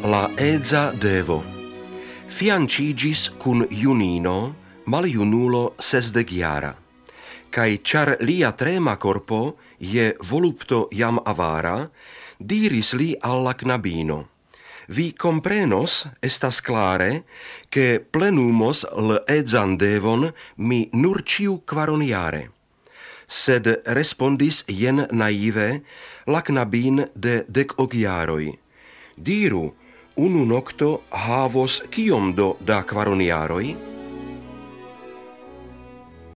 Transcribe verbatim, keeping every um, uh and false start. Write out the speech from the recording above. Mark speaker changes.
Speaker 1: La eza devo fiancigis cun junino maljunulo sesdegjara, kai char lia trema corpo je volupto jam avara, diris li alla knabino: Vi comprenos, estas clare, che plenumos l edzan devon mi nur ciu quaroniare. Sed respondis jen naive la knabin de dec ogiaroi: Diru, unu nocto havos kiom do da quaroniaroi?